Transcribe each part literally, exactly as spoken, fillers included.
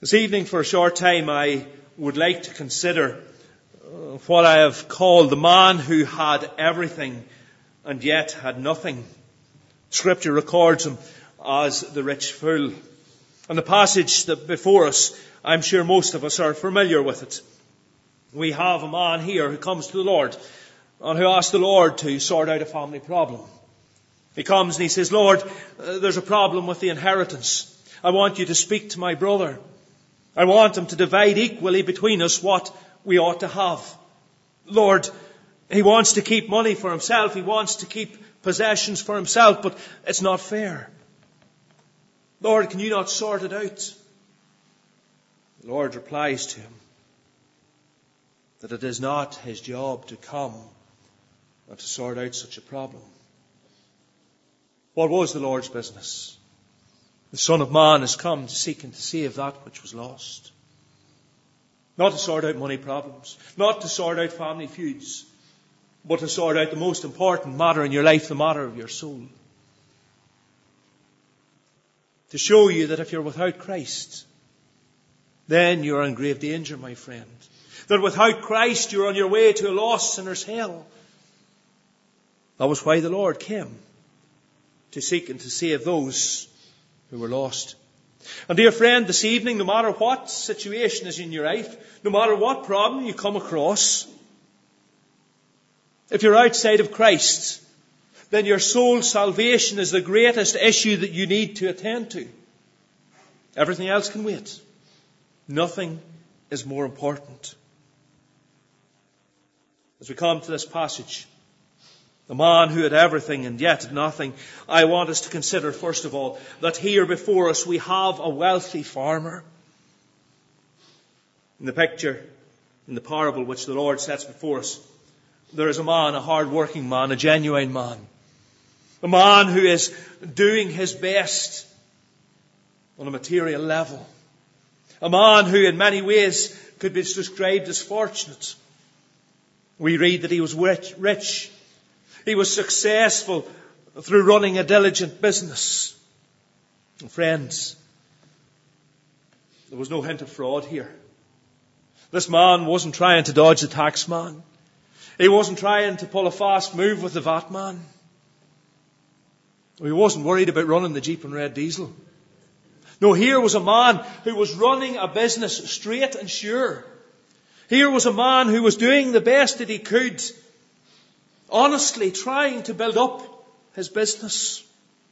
This evening, for a short time, I would like to consider uh, what I have called the man who had everything and yet had nothing. Scripture records him as the rich fool. And the passage that before us, I'm sure most of us are familiar with it. We have a man here who comes to the Lord and who asks the Lord to sort out a family problem. He comes and he says, Lord, uh, there's a problem with the inheritance. I want you to speak to my brother. I want him to divide equally between us what we ought to have. Lord, he wants to keep money for himself. He wants to keep possessions for himself, but it's not fair. Lord, can you not sort it out? The Lord replies to him that it is not his job to come and to sort out such a problem. What was the Lord's business? The Son of Man has come to seek and to save that which was lost. Not to sort out money problems, not to sort out family feuds, but to sort out the most important matter in your life, the matter of your soul. To show you that if you're without Christ, then you're in grave danger, my friend. That without Christ, you're on your way to a lost sinner's hell. That was why the Lord came, to seek and to save those who were lost. And dear friend, this evening, no matter what situation is in your life, no matter what problem you come across, if you're outside of Christ, then your soul's salvation is the greatest issue that you need to attend to. Everything else can wait. Nothing is more important. As we come to this passage, the man who had everything and yet had nothing, I want us to consider, first of all, that here before us we have a wealthy farmer. In the picture, in the parable which the Lord sets before us, there is a man, a hard-working man, a genuine man. A man who is doing his best on a material level. A man who in many ways could be described as fortunate. We read that he was rich. rich. He was successful through running a diligent business. And friends, there was no hint of fraud here. This man wasn't trying to dodge the tax man. He wasn't trying to pull a fast move with the V A T man. He wasn't worried about running the Jeep and red diesel. No, here was a man who was running a business straight and sure. Here was a man who was doing the best that he could, honestly trying to build up his business.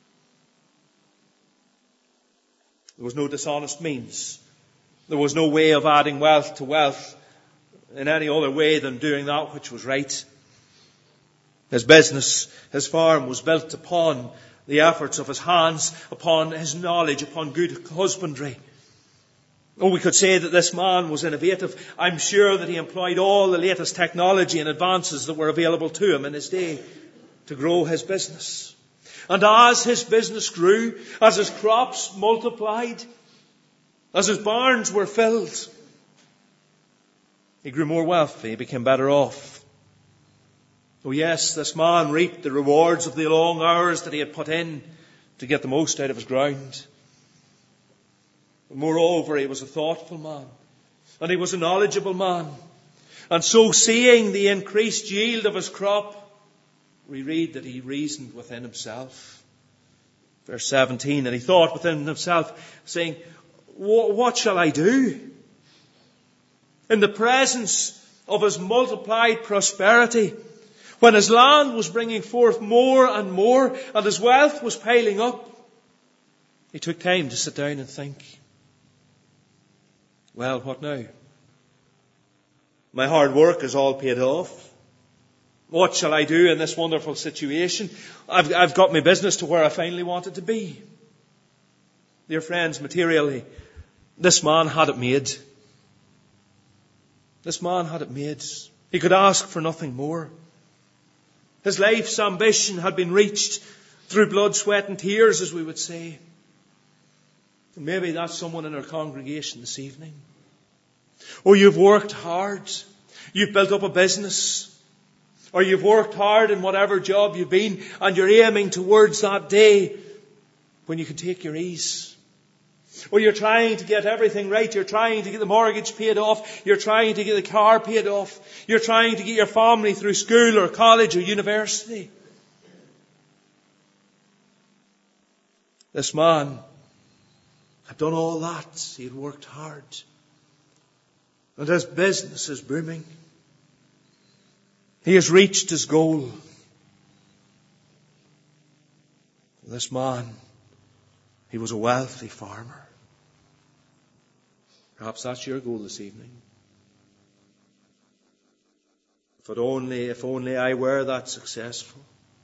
There was no dishonest means. There was no way of adding wealth to wealth in any other way than doing that which was right. His business, his farm was built upon the efforts of his hands, upon his knowledge, upon good husbandry. Oh, we could say that this man was innovative. I'm sure that he employed all the latest technology and advances that were available to him in his day to grow his business. And as his business grew, as his crops multiplied, as his barns were filled, he grew more wealthy, he became better off. Oh yes, this man reaped the rewards of the long hours that he had put in to get the most out of his ground. Moreover, he was a thoughtful man, and he was a knowledgeable man. And so, seeing the increased yield of his crop, we read that he reasoned within himself. Verse seventeen, and he thought within himself, saying, what shall I do? In the presence of his multiplied prosperity, when his land was bringing forth more and more, and his wealth was piling up, he took time to sit down and think. Well, what now? My hard work is all paid off. What shall I do in this wonderful situation? I've, I've got my business to where I finally want it to be. Dear friends, materially, this man had it made. This man had it made. He could ask for nothing more. His life's ambition had been reached through blood, sweat and tears, as we would say. And maybe that's someone in our congregation this evening. Or you've worked hard. You've built up a business. Or you've worked hard in whatever job you've been, and you're aiming towards that day when you can take your ease. Or you're trying to get everything right. You're trying to get the mortgage paid off. You're trying to get the car paid off. You're trying to get your family through school or college or university. This man had done all that. He had worked hard. And his business is booming. He has reached his goal. This man, he was a wealthy farmer. Perhaps that's your goal this evening. If it only, if only I were that successful.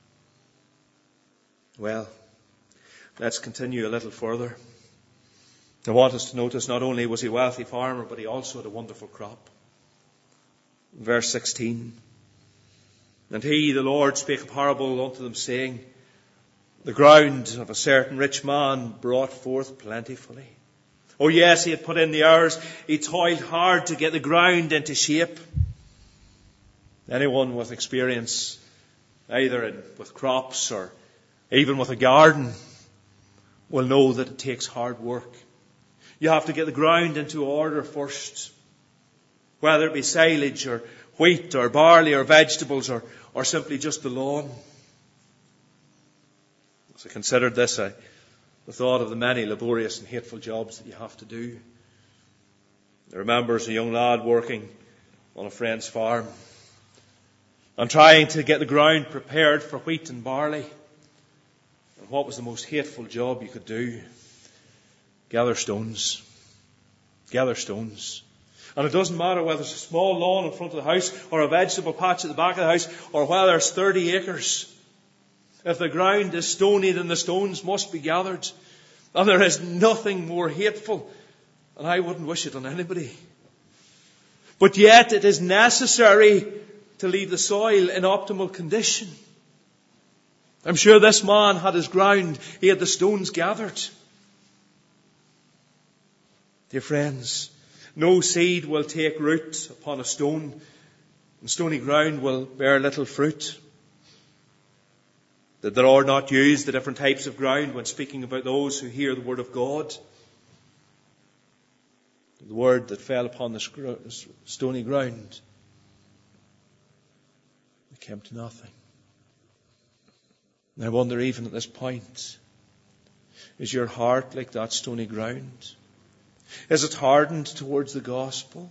Well, let's continue a little further. I want us to notice not only was he a wealthy farmer, but he also had a wonderful crop. Verse sixteen. And he, the Lord, spake a parable unto them, saying, the ground of a certain rich man brought forth plentifully. Oh yes, he had put in the hours. He toiled hard to get the ground into shape. Anyone with experience, either in, with crops or even with a garden, will know that it takes hard work. You have to get the ground into order first. Whether it be silage or wheat or barley or vegetables or, or simply just the lawn. As I considered this, I the thought of the many laborious and hateful jobs that you have to do. I remember as a young lad working on a friend's farm and trying to get the ground prepared for wheat and barley. And what was the most hateful job you could do? Gather stones. Gather stones. And it doesn't matter whether it's a small lawn in front of the house or a vegetable patch at the back of the house or whether it's thirty acres. If the ground is stony, then the stones must be gathered. And there is nothing more hateful. And I wouldn't wish it on anybody. But yet it is necessary to leave the soil in optimal condition. I'm sure this man had his ground. He had the stones gathered. Dear friends, no seed will take root upon a stone, and stony ground will bear little fruit. Did the Lord not use the different types of ground when speaking about those who hear the word of God? The word that fell upon the stony ground, it came to nothing. And I wonder, even at this point, is your heart like that stony ground? Is it hardened towards the gospel?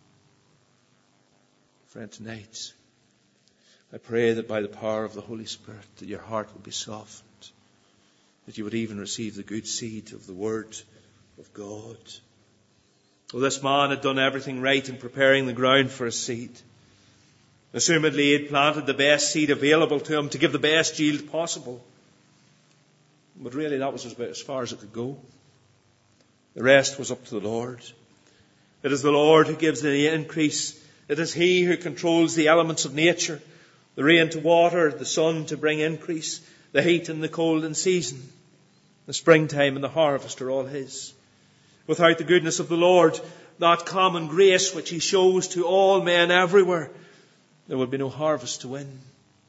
Friend, tonight, I pray that by the power of the Holy Spirit, that your heart will be softened, that you would even receive the good seed of the Word of God. Well, this man had done everything right in preparing the ground for his seed. Assumedly, he had planted the best seed available to him to give the best yield possible. But really, that was about as far as it could go. The rest was up to the Lord. It is the Lord who gives the increase. It is He who controls the elements of nature, the rain to water, the sun to bring increase, the heat and the cold in season. The springtime and the harvest are all His. Without the goodness of the Lord, that common grace which He shows to all men everywhere, there would be no harvest to win.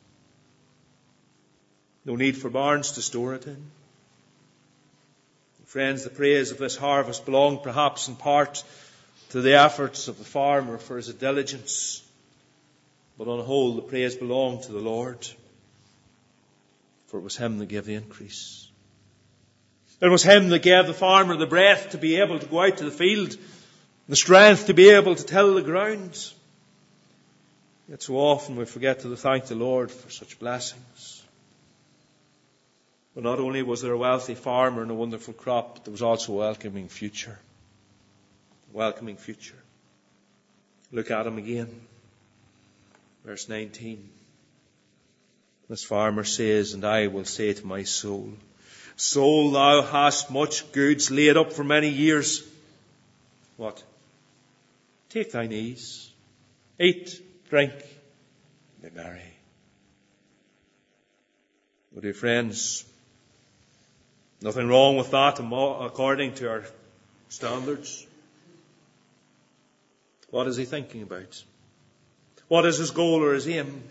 No need for barns to store it in. Friends, the praise of this harvest belonged perhaps in part to the efforts of the farmer for his diligence. But on the whole, the praise belonged to the Lord. For it was Him that gave the increase. It was Him that gave the farmer the breath to be able to go out to the field, the strength to be able to till the ground. Yet so often we forget to thank the Lord for such blessings. But not only was there a wealthy farmer and a wonderful crop, but there was also a welcoming future. A welcoming future. Look at him again. Verse nineteen. This farmer says, and I will say to my soul, Soul, thou hast much goods laid up for many years. What? Take thine ease. Eat, drink, be merry. Oh, dear friends, nothing wrong with that according to our standards. What is he thinking about? What is his goal or his aim?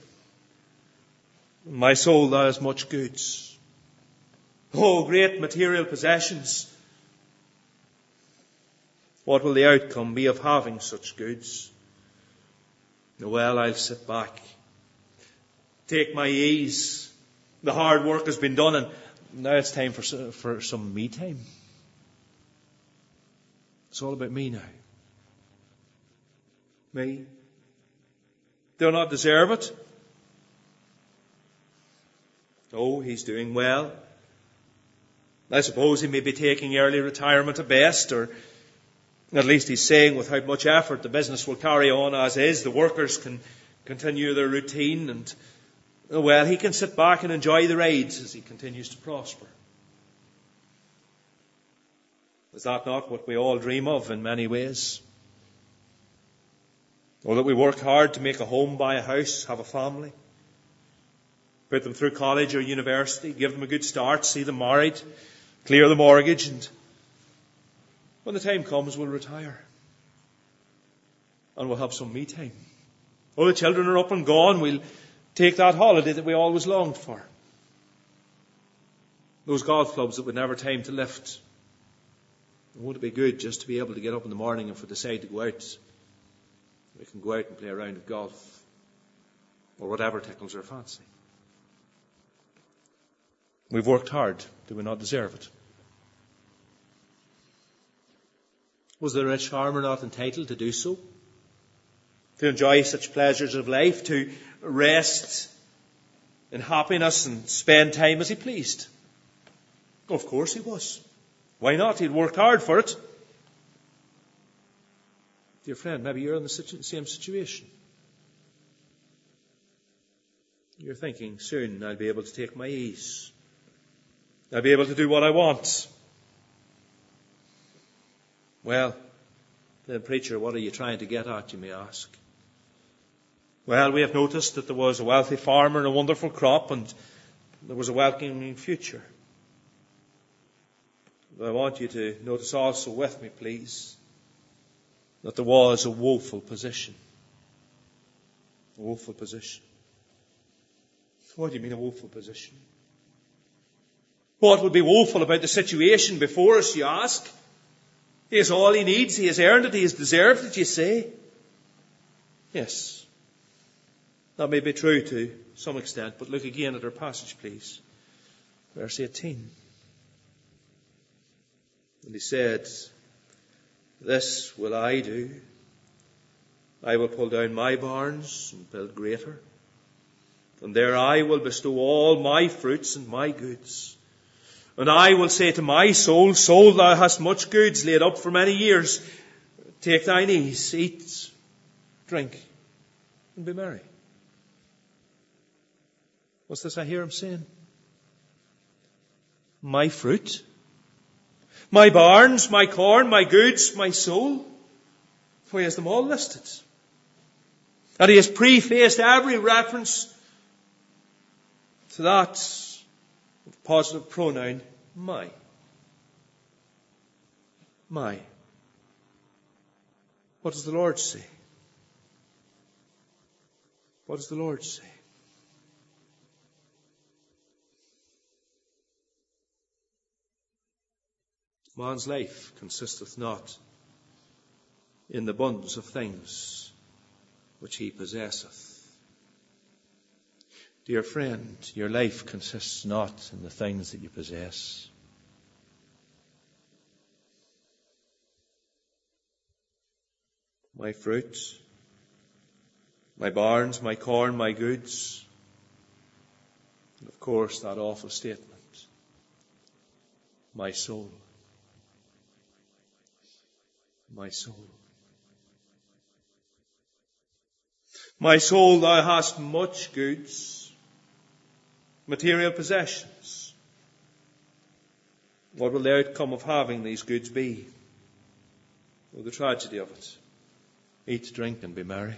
My soul, thou hast much goods. Oh, great material possessions. What will the outcome be of having such goods? Well, I'll sit back, take my ease. The hard work has been done, and now it's time for, for some me time. It's all about me now. Me. Do I not deserve it? Oh, he's doing well. I suppose he may be taking early retirement at best, or at least he's saying without much effort the business will carry on as is. The workers can continue their routine, and, well, he can sit back and enjoy the rides as he continues to prosper. Is that not what we all dream of in many ways? Or that we work hard to make a home, buy a house, have a family, put them through college or university, give them a good start, see them married, clear the mortgage, and when the time comes, we'll retire. And we'll have some me time. Oh, the children are up and gone. We'll take that holiday that we always longed for. Those golf clubs that would never time to lift. Won't it be good just to be able to get up in the morning and if we decide to go out, we can go out and play a round of golf or whatever tickles our fancy. We've worked hard. Do we not deserve it? Was the rich farmer not entitled to do so? To enjoy such pleasures of life, to rest in happiness and spend time as he pleased? Of course he was. Why not? He'd worked hard for it. Dear friend, maybe you're in the same situation. You're thinking, soon I'll be able to take my ease. I'll be able to do what I want. Well, then, preacher, what are you trying to get at, you may ask? Well, we have noticed that there was a wealthy farmer and a wonderful crop, and there was a welcoming future. But I want you to notice also with me, please, that there was a woeful position. A woeful position. What do you mean, a woeful position? What would be woeful about the situation before us, you ask? He has all he needs. He has earned it. He has deserved it, you say. Yes. That may be true to some extent, but look again at our passage, please. Verse eighteen. And he said, this will I do. I will pull down my barns and build greater. And there I will bestow all my fruits and my goods. And I will say to my soul, soul, thou hast much goods laid up for many years. Take thine ease, eat, drink, and be merry. What's this I hear him saying? My fruit, my barns, my corn, my goods, my soul. For he has them all listed. And he has prefaced every reference to that positive pronoun, my. My. What does the Lord say? What does the Lord say? Man's life consisteth not in the abundance of things which he possesseth. Dear friend, your life consists not in the things that you possess. My fruit, my barns, my corn, my goods, and of course that awful statement, my soul. My soul. My soul, thou hast much goods, material possessions. What will the outcome of having these goods be? Well, the tragedy of it. Eat, drink, and be merry.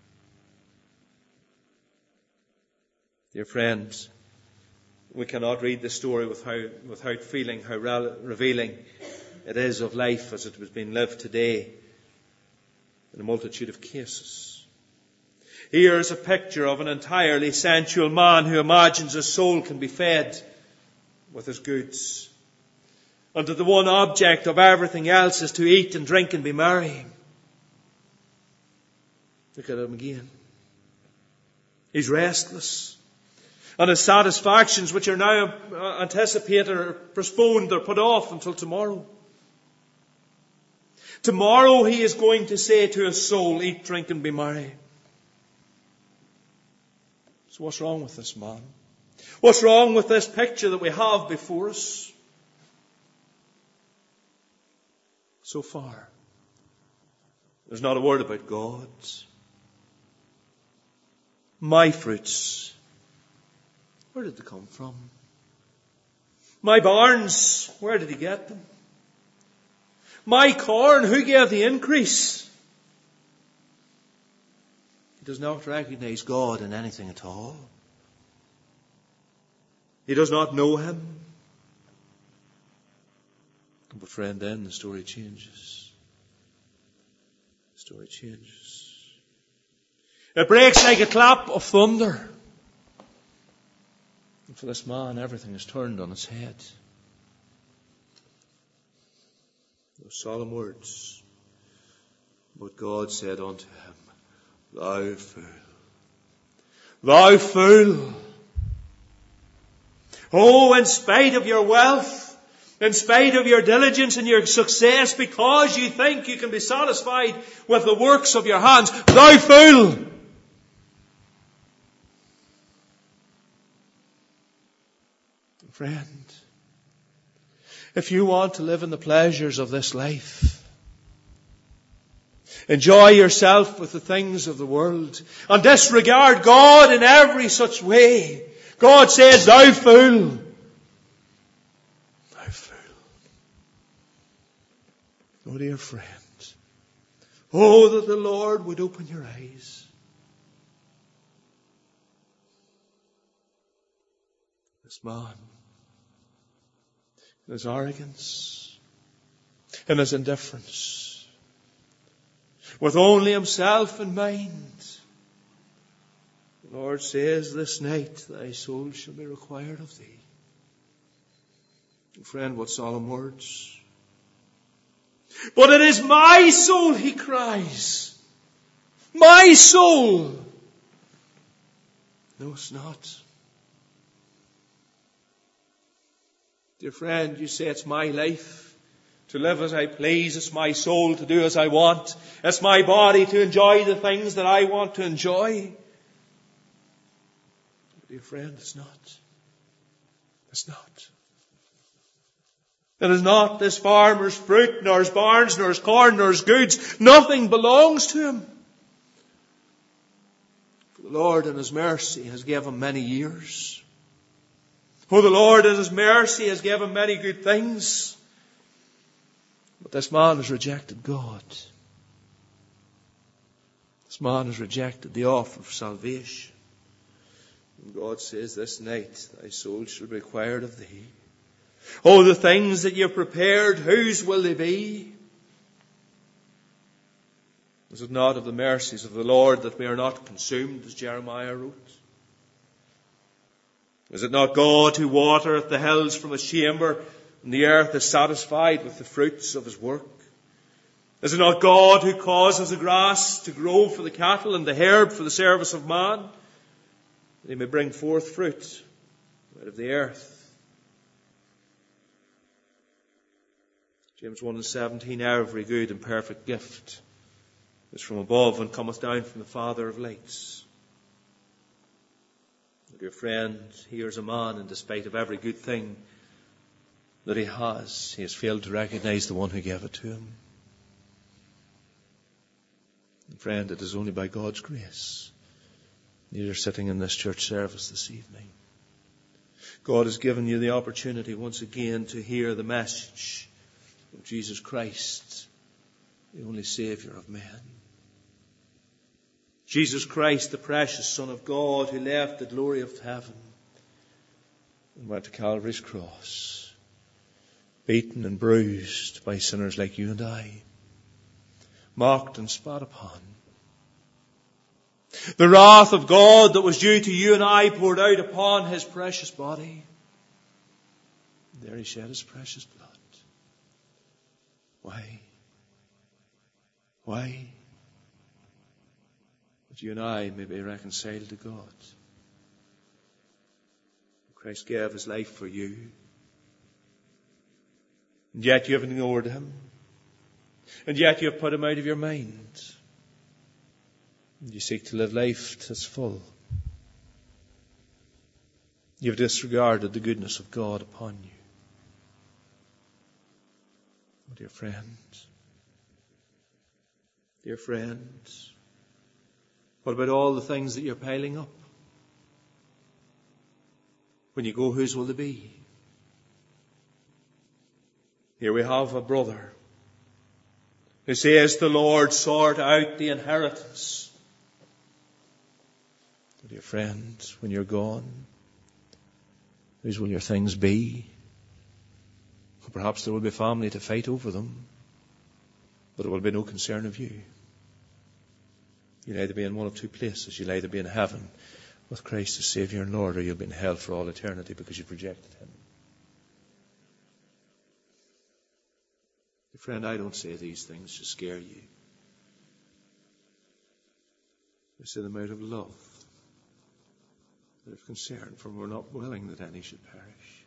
Dear friends, we cannot read this story without, without feeling how re- revealing it is of life as it has been lived today in a multitude of cases. Here is a picture of an entirely sensual man who imagines his soul can be fed with his goods. and that the one object of everything else is to eat and drink and be merry. Look at him again. He's restless. And his satisfactions, which are now anticipated, are postponed or put off until tomorrow. Tomorrow he is going to say to his soul, eat, drink and be merry. So what's wrong with this man? What's wrong with this picture that we have before us? So far, there's not a word about God. My fruits, where did they come from? My barns, where did he get them? My corn, who gave the increase? He does not recognize God in anything at all. He does not know him. But friend, then the story changes. The story changes. It breaks like a clap of thunder. And for this man, everything is turned on its head. Those solemn words. But God said unto him, Thou fool, thou fool. Oh, in spite of your wealth, in spite of your diligence and your success, because you think you can be satisfied with the works of your hands, thou fool. Friend, if you want to live in the pleasures of this life, enjoy yourself with the things of the world, and disregard God in every such way, God says, thou fool. Thou fool. Oh, dear friend. Oh, that the Lord would open your eyes. This man, in his arrogance, in his indifference, with only himself in mind, the Lord says, this night thy soul shall be required of thee. And friend, what solemn words. But it is my soul, he cries. My soul. No, it's not. Dear friend, you say it's my life to live as I please. It's my soul to do as I want. It's my body to enjoy the things that I want to enjoy. Dear friend, it's not. It's not. It is not this farmer's fruit, nor his barns, nor his corn, nor his goods. Nothing belongs to him. For the Lord in his mercy has given him many years. For the Lord in his mercy has given him many good things. But this man has rejected God. This man has rejected the offer of salvation. And God says, this night thy soul shall be required of thee. Oh, the things that you've prepared, whose will they be? Is it not of the mercies of the Lord that we are not consumed, as Jeremiah wrote? Is it not God who watereth the hills from his chamber, and the earth is satisfied with the fruits of his work? Is it not God who causes the grass to grow for the cattle and the herb for the service of man, that he may bring forth fruit out of the earth? James one and seventeen, every good and perfect gift is from above and cometh down from the Father of lights. Dear friend, here's a man, and despite of every good thing that he has, he has failed to recognize the one who gave it to him. And friend, it is only by God's grace that you're sitting in this church service this evening. God has given you the opportunity once again to hear the message of Jesus Christ, the only Saviour of men. Jesus Christ, the precious Son of God, who left the glory of heaven and went to Calvary's cross, beaten and bruised by sinners like you and I, mocked and spat upon. The wrath of God that was due to you and I poured out upon his precious body. There he shed his precious blood. Why? Why? That you and I may be reconciled to God. Christ gave his life for you. And yet you have ignored him. And yet you have put him out of your mind. And you seek to live life to its full. You have disregarded the goodness of God upon you. Oh, dear friends, dear friends, what about all the things that you're piling up? When you go, whose will they be? Here we have a brother who says, the Lord sort out the inheritance. Oh, dear friends, when you're gone, whose will your things be? Perhaps there will be family to fight over them, but it will be no concern of you. You'll either be in one of two places. You'll either be in heaven with Christ as Saviour and Lord, or you'll be in hell for all eternity because you've rejected him. Friend, I don't say these things to scare you. I say them out of love, out of concern, for we're not willing that any should perish.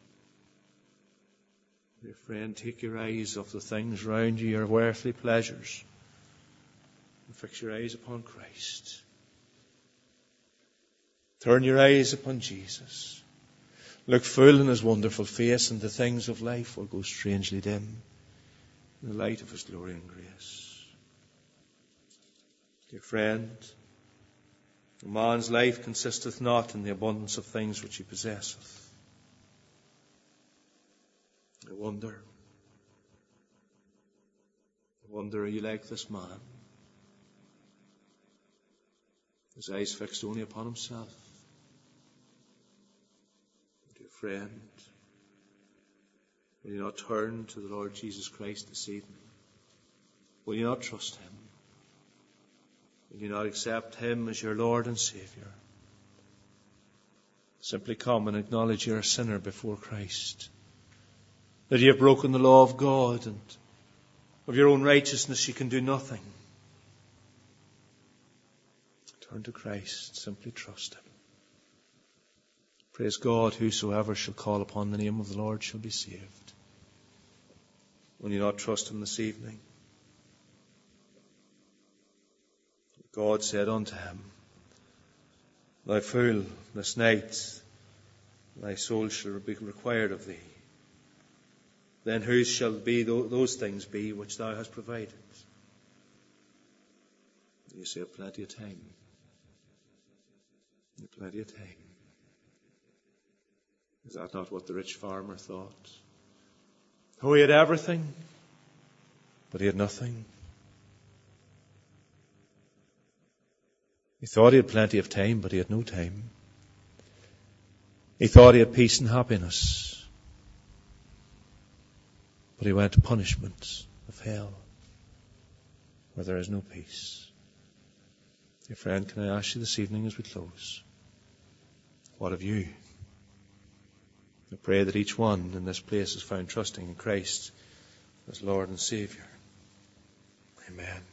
Dear friend, take your eyes off the things round you, your earthly pleasures, and fix your eyes upon Christ. Turn your eyes upon Jesus. Look full in his wonderful face, and the things of life will go strangely dim in the light of his glory and grace. Dear friend, a man's life consisteth not in the abundance of things which he possesseth. I wonder, I wonder, are you like this man? His eyes fixed only upon himself. Dear friend, will you not turn to the Lord Jesus Christ this evening? Will you not trust him? Will you not accept him as your Lord and Saviour? Simply come and acknowledge you're a sinner before Christ. That you have broken the law of God, and of your own righteousness you can do nothing. Turn to Christ. Simply trust him. Praise God, whosoever shall call upon the name of the Lord shall be saved. Will you not trust him this evening? God said unto him, Thou fool, this night thy soul shall be required of thee. Then whose shall be those things be which thou hast provided? You say, plenty of time. Plenty of time. Is that not what the rich farmer thought? Oh, he had everything, but he had nothing. He thought he had plenty of time, but he had no time. He thought he had peace and happiness, but he went to punishment of hell, where there is no peace. Dear friend, can I ask you this evening as we close, what of you? I pray that each one in this place is found trusting in Christ as Lord and Saviour. Amen.